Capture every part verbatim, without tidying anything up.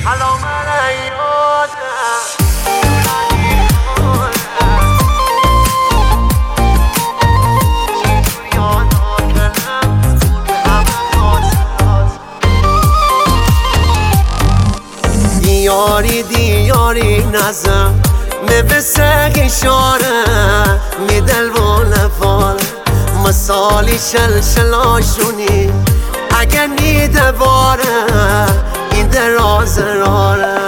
حالا من یادم دیاری دیاری نزم مبسق اشاره میدل و نفال مثالی شلشلاشونی اگر نیده باره این دراز راره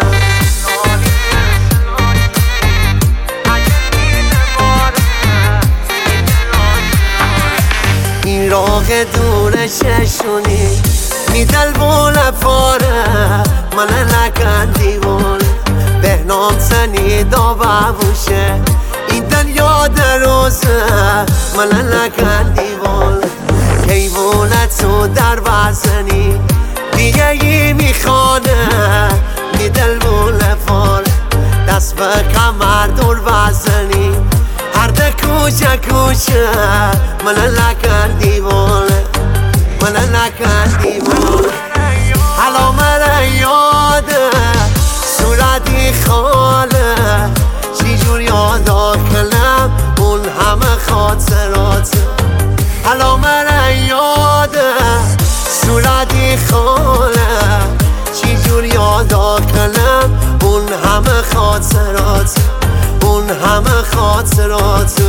این راه دور ششونی میدل و نفاره من نکن دیوان بهنام سنی دا ببوشه این دنیا دروزه من نکن دیوان کیوانت تو در بزنی دیگه ای میخوانه میدل و نفار دست به کمر دور بزنی هر ده کوچه کوچه من نکن دیوان من نکن دیوان حالا من یاده صورتی خاله چی جور یادا کنم اون همه خاطرات حالا من یاده صورتی خاله چی جور یادا کنم اون همه خاطرات اون همه خاطرات